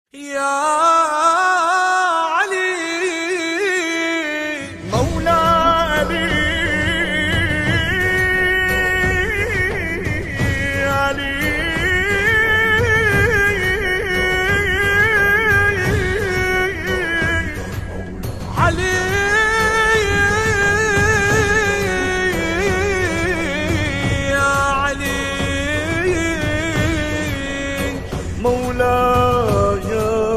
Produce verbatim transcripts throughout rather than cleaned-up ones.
يا علي مولا علي علي علي يا علي مولاي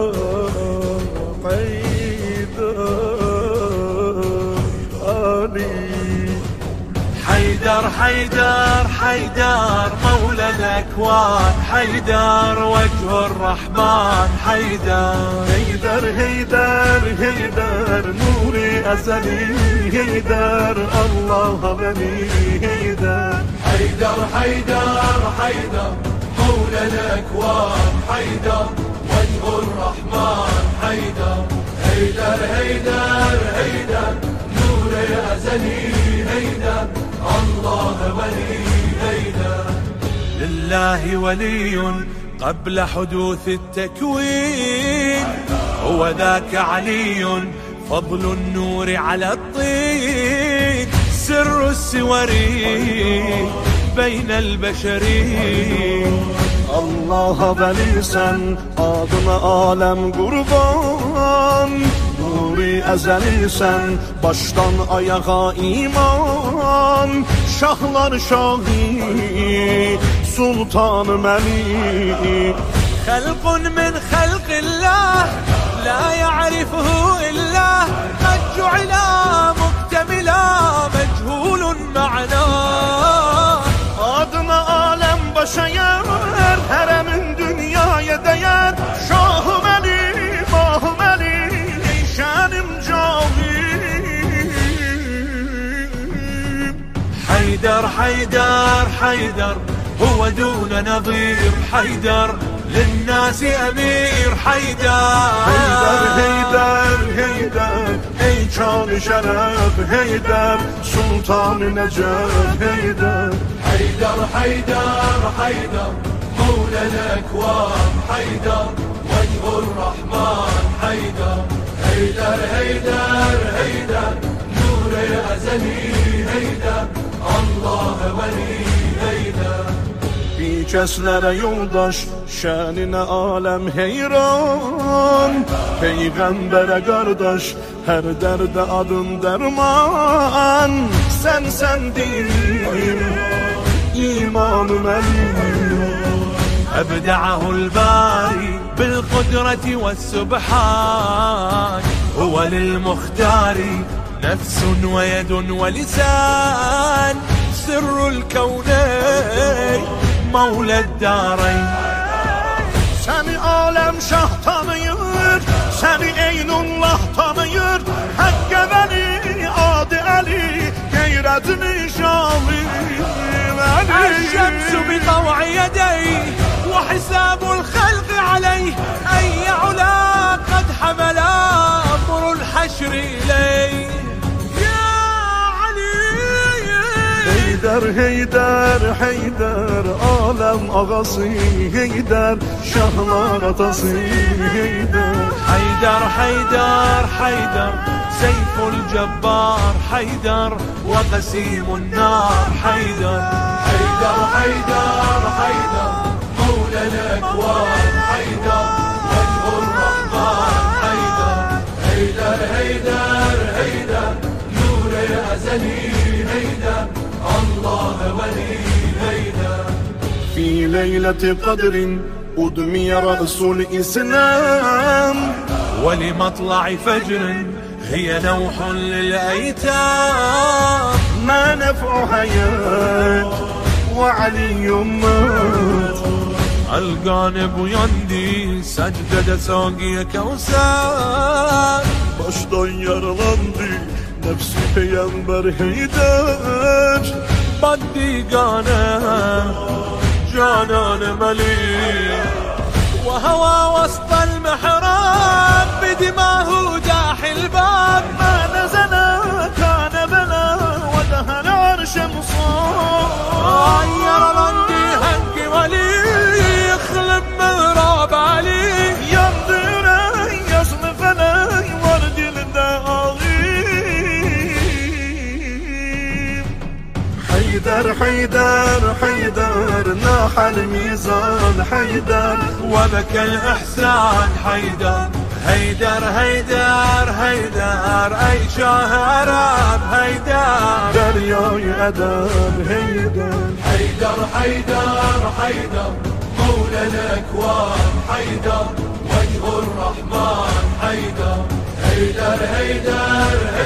حيدر حيدر حيدر مولى الأكوان، حيدر وجه الرحمن، حيدر هيدر هيدر هيدر نوري أزلي، هيدر الله بني هيدر حيدر حيدر حيدر مولى الأكوان، حيدر وجه الرحمن، حيدر هيدر هيدر هيدر نور أزلي، هيدر الله ولي، هيدر لله ولي قبل حدوث التكوين، هو ذاك علي فضل النور على الطين، سر السور بين البشرين. Allah veli sen, adına alem kurban, nuri ezeli sen, baştan ayağa iman, şahlar şahi, sultanı meli. خلق من خلق الله لا يعرفه إلا قد جعل مكتملا مجهول معناه. Adına alem başa yer, heremin dünyaya değer, şahım eli, mahım eli, şanim cavim. حيدر حيدر حيدر هو دون نظير، حيدر للناس أمير، حيدر Heydər, Heydər, Heydər, ey can-ı şərəf, Heydər, Sultan-ı Nəcəf, Heydər. حيدر حيدر حيدر مولى الأكوان، حيدر وجه الرحمن، حيدر هيدر هيدر هيدر نور أزلي، هيدر الله ولي، هيدر Bir kəslərə yoldaş, şəninə aləm heyran, Peyğəmbərə qardaş, hər dərdə adın dərman. Sən səndin, imanım əlim. أبدعه الباري بالقدرة والسبحان، هو للمختار نفس ويد ولسان، سر الكونين مولى الدارين. Səni aləm şah tanıyır, səni Eynullah tanıyır, Həqqə vəli, adı Əli, qeyrətli şahı الشمس بطوع يديه وحساب الخلق عليه، أي علا قد حمل أمر الحشر إليه. يا علي Heydər, Heydər, Heydər, aləm ağası Heydər, şahlar atası Heydər. حيدر حيدر حيدر سيف الجبار، حيدر وقسيم النار، حيدر حيدر حيدر حيدر مولى الأكوان، حيدر وجه الرحمن، حيدر هيدر هيدر هيدر نور أزلي، هيدر الله ولي، هيدر في ليلة قدر أدمي رأس الإسلام، ولمطلع فجر هي نوح للأيتام، ما نفع حياة وعلي مات. القانب يندي سجد ساقي كوسان، Baştan yaralandı nefsi peygamber Heydər. بدي قانب جانان مليء، وهوى وسط المحراب بدماه داحي الباب، ما نزل كان بلا ودهن عرش مصاب. غير لندي هنك ولي يخلب مهراب علي، Yandı حيدر حيدر ناح الميزان حيدر وبكى الإحسان حيدر هيدر هيدر هيدر أي شاهر بهيدر درياي أدب هيدر حيدر حيدر حيدر مولى الأكوان حيدر وجه الرحمن حيدر هيدر هيدر